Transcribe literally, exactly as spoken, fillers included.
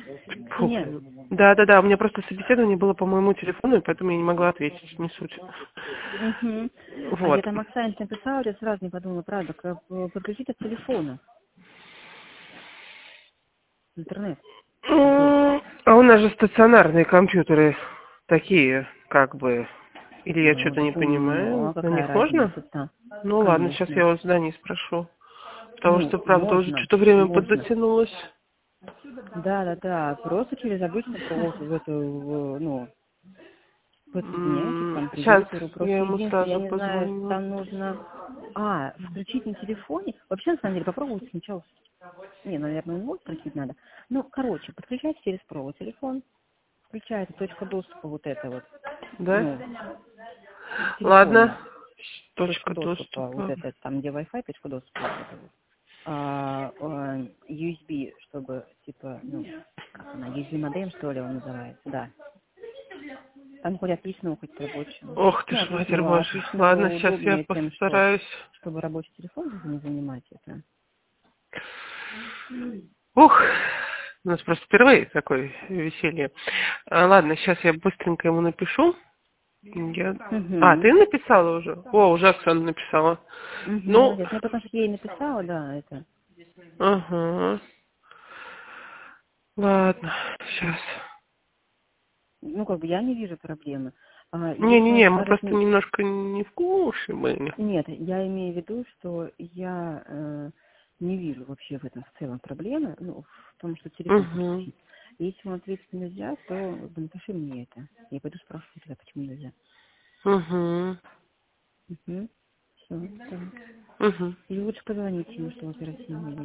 Фу. Нет. Да, да, да, у меня просто собеседование было по моему телефону, и поэтому я не могла ответить, не суть. Угу. А я Вот. там Оксане написала, я сразу не подумала, правда, как э, подключить от телефона интернет. Сбой. М, А у нас же стационарные компьютеры такие, как бы. Или я Ну, что-то не так у ну, понимаю. а На какая них можно? разница там? Ну ладно, сейчас Конечно. я у зданий спрошу. Потому Ну, что, правда, уже можно, что-то время можно. подзатянулось. Да, да, да. Просто через обычный провод в эту, в, ну, подсоединяете к Сейчас компьютеру. я Просто ему единственное, я сразу не знаю, позвоню. там нужно... А, включить на телефоне? Вообще, на самом деле, попробовать сначала. Не, наверное, вот включить надо. Ну, короче, подключайте через провод телефон, включаете точка доступа вот это вот, Да? ну, в Ладно. телефоне. Точка Точка доступа, вот доступа. это, там, где Wi-Fi, точка доступа, вот это вот. А, а, ю эс би, чтобы, типа, ну, как она, ю эс би модем, что ли, он называется, да. Там хоть отличного, хоть рабочего. Ох ты Ну, ж, матерь отличного, божья. Ладно, отличного сейчас я удобнее тем, что, постараюсь. чтобы рабочий телефон не занимать это. Ух, у нас просто впервые такое веселье. А, ладно, сейчас я быстренько ему напишу. Я... А, Угу. ты написала уже? О, уже Оксана написала. Угу, Ну, молодец. Ну, потому что я ей написала, да, это. ага. Ладно, сейчас. Ну, как бы я не вижу проблемы. А, если он Не-не-не, мы скажет, просто н- немножко не в курсе были. нет, я имею в виду, что я э, не вижу вообще в этом в целом проблемы, ну, в том, что телефон Угу, подключить. Если он ответит нельзя, то как бы напиши мне это. Я пойду спрашивать тебя, почему нельзя. угу, Угу. Все, так. угу. Или лучше позвонить ему, что оперативно.